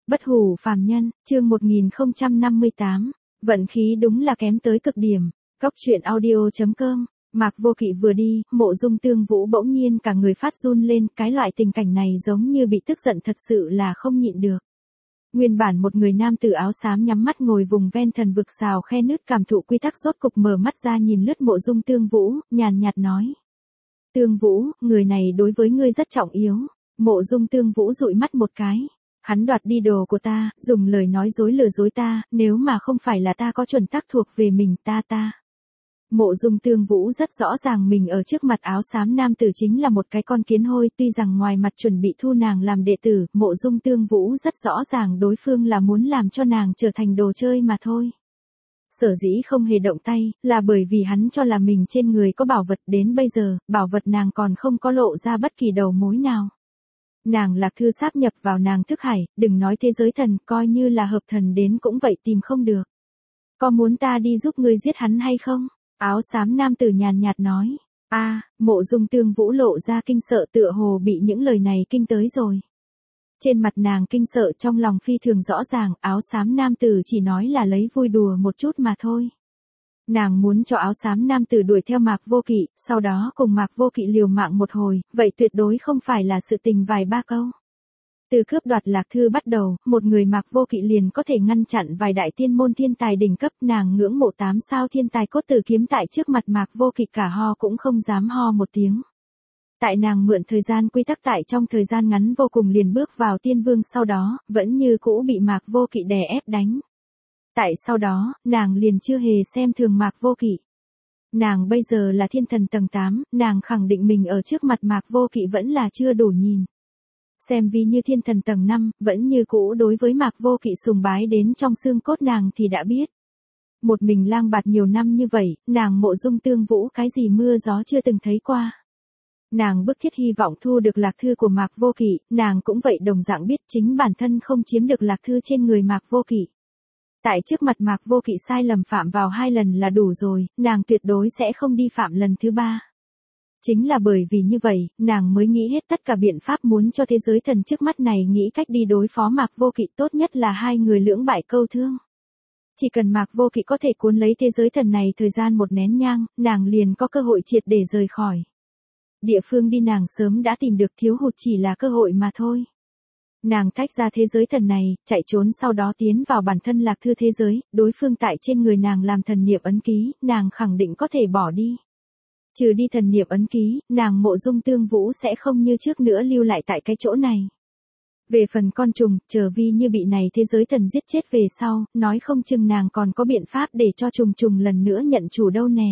Bất hủ phàm nhân, chương 1058, vận khí đúng là kém tới cực điểm. Cóc truyện audio.com. Mạc Vô Kỵ vừa đi, Mộ Dung Tương Vũ bỗng nhiên cả người phát run lên, cái loại tình cảnh này giống như bị tức giận thật sự là không nhịn được. Nguyên bản một người nam tử áo xám nhắm mắt ngồi vùng ven thần vực xào khe nứt cảm thụ quy tắc rốt cục mở mắt ra nhìn lướt Mộ Dung Tương Vũ, nhàn nhạt nói. Tương Vũ, người này đối với ngươi rất trọng yếu. Mộ Dung Tương Vũ dụi mắt một cái. Hắn đoạt đi đồ của ta, dùng lời nói dối lừa dối ta, nếu mà không phải là ta có chuẩn tắc thuộc về mình ta. Mộ Dung Tương Vũ rất rõ ràng mình ở trước mặt áo xám nam tử chính là một cái con kiến hôi, tuy rằng ngoài mặt chuẩn bị thu nàng làm đệ tử, Mộ Dung Tương Vũ rất rõ ràng đối phương là muốn làm cho nàng trở thành đồ chơi mà thôi. Sở dĩ không hề động tay, là bởi vì hắn cho là mình trên người có bảo vật, đến bây giờ, bảo vật nàng còn không có lộ ra bất kỳ đầu mối nào. Nàng Lạc Thư sáp nhập vào nàng thức hải, đừng nói thế giới thần, coi như là hợp thần đến cũng vậy tìm không được. Có muốn ta đi giúp ngươi giết hắn hay không? Áo xám nam tử nhàn nhạt nói. Mộ Dung Tương Vũ lộ ra kinh sợ, tựa hồ bị những lời này kinh tới rồi. Trên mặt nàng kinh sợ, trong lòng phi thường rõ ràng, áo xám nam tử chỉ nói là lấy vui đùa một chút mà thôi. Nàng muốn cho áo xám nam tử đuổi theo Mạc Vô Kỵ, sau đó cùng Mạc Vô Kỵ liều mạng một hồi, vậy tuyệt đối không phải là sự tình vài ba câu. Từ cướp đoạt Lạc Thư bắt đầu, một người Mạc Vô Kỵ liền có thể ngăn chặn vài đại tiên môn thiên tài đỉnh cấp, nàng ngưỡng mộ 8 sao thiên tài cốt tử kiếm tại trước mặt Mạc Vô Kỵ cả ho cũng không dám ho một tiếng. Tại nàng mượn thời gian quy tắc tại trong thời gian ngắn vô cùng liền bước vào tiên vương, sau đó, vẫn như cũ bị Mạc Vô Kỵ đè ép đánh. Tại sau đó, nàng liền chưa hề xem thường Mạc Vô Kỵ. Nàng bây giờ là thiên thần tầng 8, nàng khẳng định mình ở trước mặt Mạc Vô Kỵ vẫn là chưa đủ nhìn. Xem vì như thiên thần tầng 5, vẫn như cũ đối với Mạc Vô Kỵ sùng bái đến trong xương cốt nàng thì đã biết. Một mình lang bạt nhiều năm như vậy, nàng Mộ Dung Tương Vũ cái gì mưa gió chưa từng thấy qua. Nàng bức thiết hy vọng thu được Lạc Thư của Mạc Vô Kỵ, nàng cũng vậy đồng dạng biết chính bản thân không chiếm được Lạc Thư trên người Mạc Vô Kỵ. Tại trước mặt Mạc Vô Kỵ sai lầm phạm vào 2 lần là đủ rồi, nàng tuyệt đối sẽ không đi phạm lần thứ 3. Chính là bởi vì như vậy, nàng mới nghĩ hết tất cả biện pháp muốn cho thế giới thần trước mắt này nghĩ cách đi đối phó Mạc Vô Kỵ, tốt nhất là hai người lưỡng bại câu thương. Chỉ cần Mạc Vô Kỵ có thể cuốn lấy thế giới thần này thời gian một nén nhang, nàng liền có cơ hội triệt để rời khỏi. Địa phương đi nàng sớm đã tìm được, thiếu hụt chỉ là cơ hội mà thôi. Nàng tách ra thế giới thần này, chạy trốn sau đó tiến vào bản thân Lạc Thư thế giới, đối phương tại trên người nàng làm thần niệm ấn ký, nàng khẳng định có thể bỏ đi. Trừ đi thần niệm ấn ký, nàng Mộ Dung Tương Vũ sẽ không như trước nữa lưu lại tại cái chỗ này. Về phần con trùng, chờ vi như bị này thế giới thần giết chết về sau, nói không chừng nàng còn có biện pháp để cho trùng lần nữa nhận chủ đâu nè.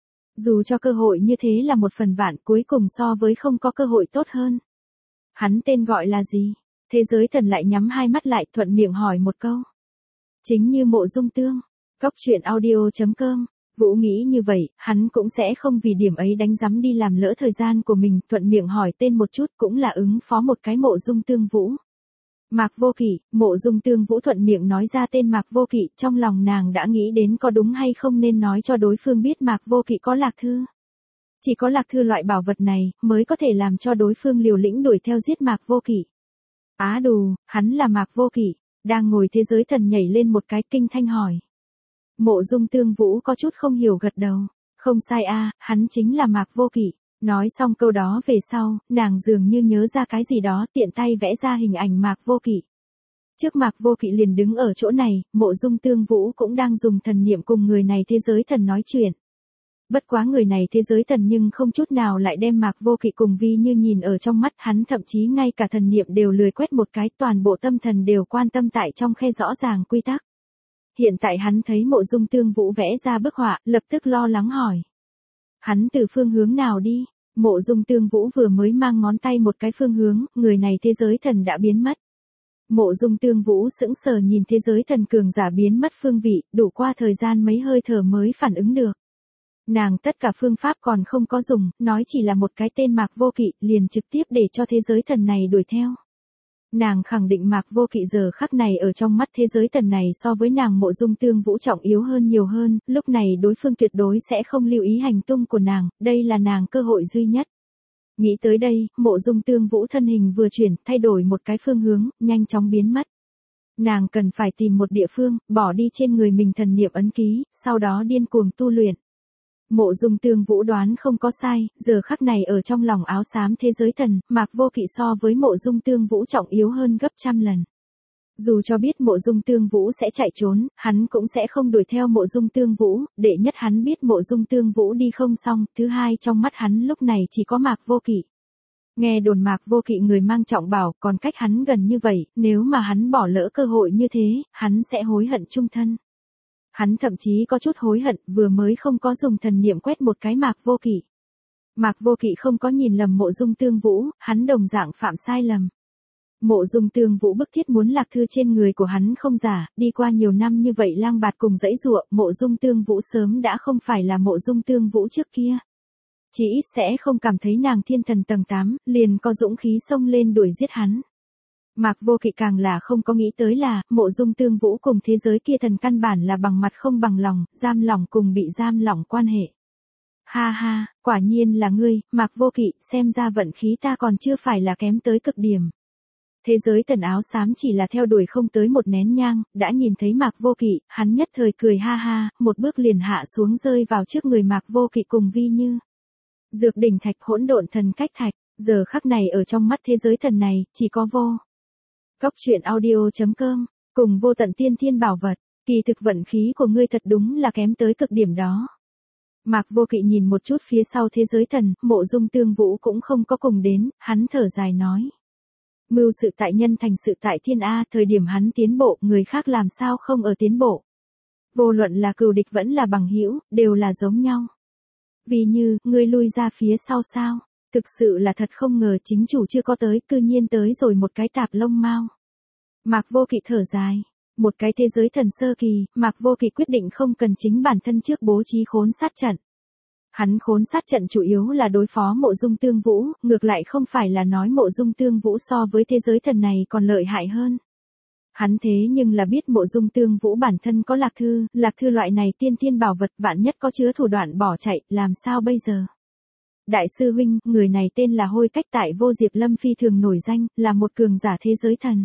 Dù cho cơ hội như thế là 1 phần vạn, cuối cùng so với không có cơ hội tốt hơn. Hắn tên gọi là gì? Thế giới thần lại nhắm hai mắt lại, thuận miệng hỏi một câu. Chính như Mộ Dung Tương. Cóc truyện audio.com. Vũ nghĩ như vậy, hắn cũng sẽ không vì điểm ấy đánh rắm đi làm lỡ thời gian của mình, thuận miệng hỏi tên một chút cũng là ứng phó một cái Mộ Dung Tương Vũ. Mạc Vô Kỵ. Mộ Dung Tương Vũ thuận miệng nói ra tên Mạc Vô Kỵ, trong lòng nàng đã nghĩ đến có đúng hay không nên nói cho đối phương biết Mạc Vô Kỵ có Lạc Thư. Chỉ có Lạc Thư loại bảo vật này, mới có thể làm cho đối phương liều lĩnh đuổi theo giết Mạc Vô Kỵ. Á đù, hắn là Mạc Vô Kỵ. Đang ngồi thế giới thần nhảy lên một cái, kinh thanh hỏi. Mộ Dung Tương Vũ có chút không hiểu gật đầu. Không sai hắn chính là Mạc Vô Kỵ. Nói xong câu đó về sau, nàng dường như nhớ ra cái gì đó, tiện tay vẽ ra hình ảnh Mạc Vô Kỵ. Trước Mạc Vô Kỵ liền đứng ở chỗ này, Mộ Dung Tương Vũ cũng đang dùng thần niệm cùng người này thế giới thần nói chuyện. Bất quá người này thế giới thần nhưng không chút nào lại đem Mạc Vô Kỵ cùng vi như nhìn ở trong mắt, hắn thậm chí ngay cả thần niệm đều lười quét một cái, toàn bộ tâm thần đều quan tâm tại trong khe rõ ràng quy tắc. Hiện tại hắn thấy Mộ Dung Tương Vũ vẽ ra bức họa, lập tức lo lắng hỏi. Hắn từ phương hướng nào đi? Mộ Dung Tương Vũ vừa mới mang ngón tay một cái phương hướng, người này thế giới thần đã biến mất. Mộ Dung Tương Vũ sững sờ nhìn thế giới thần cường giả biến mất phương vị, đủ qua thời gian mấy hơi thở mới phản ứng được. Nàng tất cả phương pháp còn không có dùng, nói chỉ là một cái tên Mạc Vô Kỵ, liền trực tiếp để cho thế giới thần này đuổi theo. Nàng khẳng định Mạc Vô Kỵ giờ khắc này ở trong mắt thế giới thần này so với nàng Mộ Dung Tương Vũ trọng yếu hơn nhiều hơn, lúc này đối phương tuyệt đối sẽ không lưu ý hành tung của nàng, đây là nàng cơ hội duy nhất. Nghĩ tới đây, Mộ Dung Tương Vũ thân hình vừa chuyển, thay đổi một cái phương hướng, nhanh chóng biến mất. Nàng cần phải tìm một địa phương, bỏ đi trên người mình thần niệm ấn ký, sau đó điên cuồng tu luyện. Mộ Dung Tương Vũ đoán không có sai, giờ khắc này ở trong lòng áo xám thế giới thần, Mạc Vô Kỵ so với Mộ Dung Tương Vũ trọng yếu hơn gấp trăm lần. Dù cho biết Mộ Dung Tương Vũ sẽ chạy trốn, hắn cũng sẽ không đuổi theo Mộ Dung Tương Vũ, đệ nhất hắn biết Mộ Dung Tương Vũ đi không xong, thứ hai trong mắt hắn lúc này chỉ có Mạc Vô Kỵ. Nghe đồn Mạc Vô Kỵ người mang trọng bảo, còn cách hắn gần như vậy, nếu mà hắn bỏ lỡ cơ hội như thế, hắn sẽ hối hận chung thân. Hắn thậm chí có chút hối hận, vừa mới không có dùng thần niệm quét một cái Mạc Vô Kỵ. Mạc Vô Kỵ không có nhìn lầm Mộ Dung Tương Vũ, hắn đồng dạng phạm sai lầm. Mộ Dung Tương Vũ bức thiết muốn lạc thư trên người của hắn không giả, đi qua nhiều năm như vậy lang bạt cùng dãy dụa, Mộ Dung Tương Vũ sớm đã không phải là Mộ Dung Tương Vũ trước kia. Chỉ ít sẽ không cảm thấy nàng thiên thần tầng 8, liền có dũng khí xông lên đuổi giết hắn. Mạc Vô Kỵ càng là không có nghĩ tới là, Mộ Dung Tương Vũ cùng thế giới kia thần căn bản là bằng mặt không bằng lòng, giam lỏng cùng bị giam lỏng quan hệ. Ha ha, quả nhiên là ngươi, Mạc Vô Kỵ, xem ra vận khí ta còn chưa phải là kém tới cực điểm. Thế giới thần áo xám chỉ là theo đuổi không tới một nén nhang, đã nhìn thấy Mạc Vô Kỵ, hắn nhất thời cười ha ha, một bước liền hạ xuống rơi vào trước người Mạc Vô Kỵ cùng Vi Như. Dược đỉnh thạch hỗn độn thần cách thạch, giờ khắc này ở trong mắt thế giới thần này, chỉ có vô. Góc truyện audio.com, cùng vô tận tiên thiên bảo vật, kỳ thực vận khí của ngươi thật đúng là kém tới cực điểm đó. Mạc Vô Kỵ nhìn một chút phía sau thế giới thần, Mộ Dung Tương Vũ cũng không có cùng đến, hắn thở dài nói. Mưu sự tại nhân thành sự tại thiên A, thời điểm hắn tiến bộ, người khác làm sao không ở tiến bộ. Vô luận là cừu địch vẫn là bằng hữu, đều là giống nhau. Vì Như, ngươi lui ra phía sau sao? Thực sự là thật không ngờ chính chủ chưa có tới, cư nhiên tới rồi một cái tạp lông mao. Mạc Vô Kỵ thở dài. Một cái thế giới thần sơ kỳ, Mạc Vô Kỵ quyết định không cần chính bản thân trước bố trí khốn sát trận. Hắn khốn sát trận chủ yếu là đối phó Mộ Dung Tương Vũ, ngược lại không phải là nói Mộ Dung Tương Vũ so với thế giới thần này còn lợi hại hơn. Hắn thế nhưng là biết Mộ Dung Tương Vũ bản thân có lạc thư loại này tiên thiên bảo vật vạn nhất có chứa thủ đoạn bỏ chạy, làm sao bây giờ? Đại sư huynh, người này tên là Hôi Cách tại Vô Diệp Lâm phi thường nổi danh, là một cường giả thế giới thần.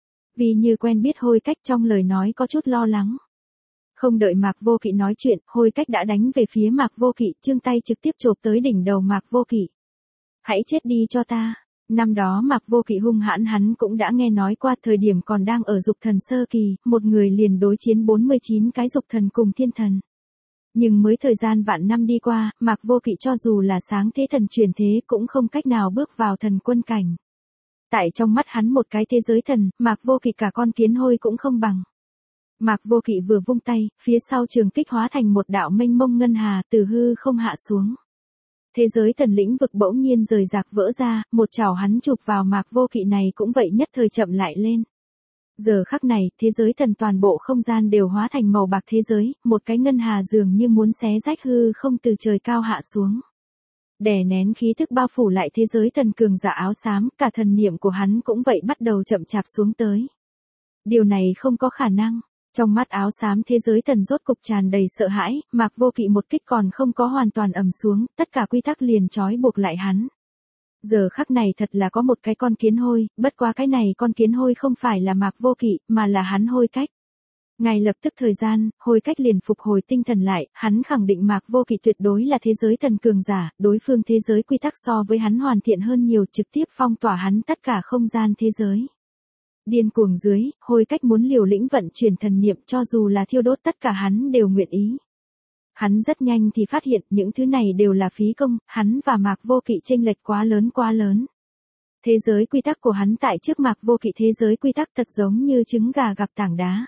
Vì Như quen biết Hôi Cách trong lời nói có chút lo lắng. Không đợi Mạc Vô Kỵ nói chuyện, Hôi Cách đã đánh về phía Mạc Vô Kỵ, chương tay trực tiếp chộp tới đỉnh đầu Mạc Vô Kỵ. Hãy chết đi cho ta. Năm đó Mạc Vô Kỵ hung hãn hắn cũng đã nghe nói qua, thời điểm còn đang ở dục thần sơ kỳ, một người liền đối chiến 49 cái dục thần cùng thiên thần. Nhưng mới thời gian vạn năm đi qua, Mạc Vô Kỵ cho dù là sáng thế thần truyền thế cũng không cách nào bước vào thần quân cảnh. Tại trong mắt hắn một cái thế giới thần, Mạc Vô Kỵ cả con kiến hôi cũng không bằng. Mạc Vô Kỵ vừa vung tay, phía sau trường kích hóa thành một đạo mênh mông ngân hà từ hư không hạ xuống. Thế giới thần lĩnh vực bỗng nhiên rời rạc vỡ ra, một chảo hắn chụp vào Mạc Vô Kỵ này cũng vậy nhất thời chậm lại lên. Giờ khắc này, thế giới thần toàn bộ không gian đều hóa thành màu bạc thế giới, một cái ngân hà dường như muốn xé rách hư không từ trời cao hạ xuống. Đè nén khí thức bao phủ lại thế giới thần cường giả áo xám, cả thần niệm của hắn cũng vậy bắt đầu chậm chạp xuống tới. Điều này không có khả năng. Trong mắt áo xám thế giới thần rốt cục tràn đầy sợ hãi, Mạc Vô Kỵ một kích còn không có hoàn toàn ầm xuống, tất cả quy tắc liền trói buộc lại hắn. Giờ khắc này thật là có một cái con kiến hôi, bất quá cái này con kiến hôi không phải là Mạc Vô Kỵ, mà là hắn Hôi Cách. Ngay lập tức thời gian, Hôi Cách liền phục hồi tinh thần lại, hắn khẳng định Mạc Vô Kỵ tuyệt đối là thế giới thần cường giả, đối phương thế giới quy tắc so với hắn hoàn thiện hơn nhiều, trực tiếp phong tỏa hắn tất cả không gian thế giới. Điên cuồng dưới, Hôi Cách muốn liều lĩnh vận chuyển thần niệm, cho dù là thiêu đốt tất cả hắn đều nguyện ý. Hắn rất nhanh thì phát hiện những thứ này đều là phí công, hắn và Mạc Vô Kỵ chênh lệch quá lớn. Thế giới quy tắc của hắn tại trước Mạc Vô Kỵ thế giới quy tắc thật giống như trứng gà gặp tảng đá.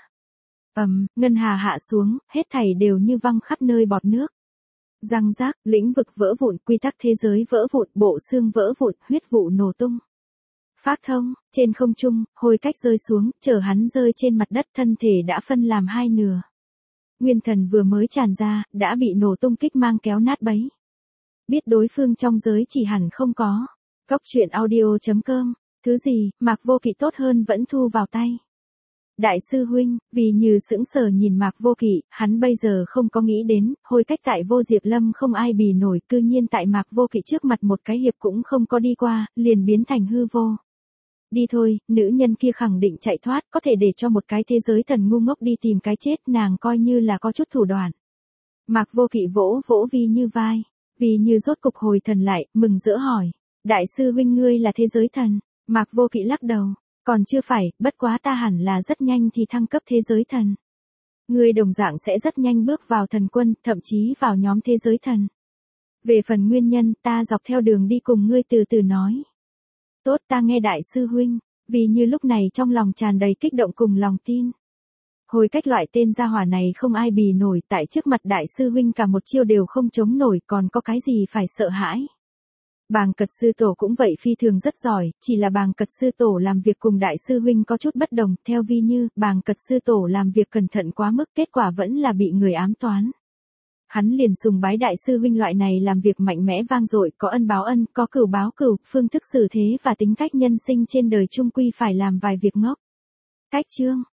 Ngân hà hạ xuống, hết thảy đều như văng khắp nơi bọt nước. Răng rác, lĩnh vực vỡ vụn, quy tắc thế giới vỡ vụn, bộ xương vỡ vụn, huyết vụ nổ tung. Phát thông, trên không trung, Hôi Cách rơi xuống, chở hắn rơi trên mặt đất, thân thể đã phân làm hai nửa. Nguyên thần vừa mới tràn ra, đã bị nổ tung kích mang kéo nát bấy. Biết đối phương trong giới chỉ hẳn không có. Góc truyện audio.com, thứ gì, Mạc Vô Kỵ tốt hơn vẫn thu vào tay. Đại sư huynh, Vì Như sững sờ nhìn Mạc Vô Kỵ, hắn bây giờ không có nghĩ đến, Hôi Cách tại Vô Diệp Lâm không ai bì nổi, cư nhiên tại Mạc Vô Kỵ trước mặt một cái hiệp cũng không có đi qua, liền biến thành hư vô. Đi thôi, nữ nhân kia khẳng định chạy thoát, có thể để cho một cái thế giới thần ngu ngốc đi tìm cái chết, nàng coi như là có chút thủ đoạn. Mạc Vô Kỵ vỗ vỗ Vi Như vai. Vi Như rốt cục hồi thần lại, mừng rỡ hỏi. Đại sư huynh ngươi là thế giới thần. Mạc Vô Kỵ lắc đầu. Còn chưa phải, bất quá ta hẳn là rất nhanh thì thăng cấp thế giới thần. Ngươi đồng dạng sẽ rất nhanh bước vào thần quân, thậm chí vào nhóm thế giới thần. Về phần nguyên nhân, ta dọc theo đường đi cùng ngươi từ từ nói. Tốt, ta nghe đại sư huynh. Vì Như lúc này trong lòng tràn đầy kích động cùng lòng tin. Hồi cách loại tên gia hỏa này không ai bì nổi, tại trước mặt đại sư huynh cả một chiêu đều không chống nổi, còn có cái gì phải sợ hãi. Bàng Cật sư tổ cũng vậy, phi thường rất giỏi, chỉ là Bàng Cật sư tổ làm việc cùng đại sư huynh có chút bất đồng, theo Vi Như, Bàng Cật sư tổ làm việc cẩn thận quá mức, kết quả vẫn là bị người ám toán. Hắn liền sùng bái đại sư huynh loại này làm việc mạnh mẽ vang dội, có ân báo ân, có cửu báo cửu, phương thức xử thế và tính cách nhân sinh trên đời chung quy phải làm vài việc ngốc. Cách chương